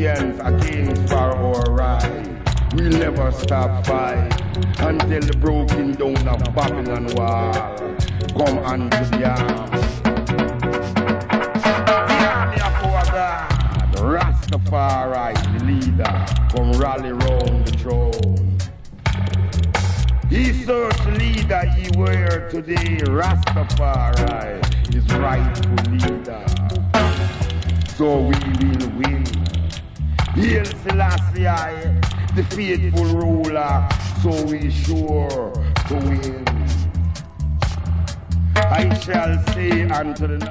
Indians against for our right. We'll never stop fight until the broken down of Babylon wall come unto the arms. The army of our God, Rastafari, the leader, come rally round the throne. He search leader he were today, Rastafari, his rightful leader. So we will win. Hail Selassie, the faithful ruler, so we sure to win. I shall say unto the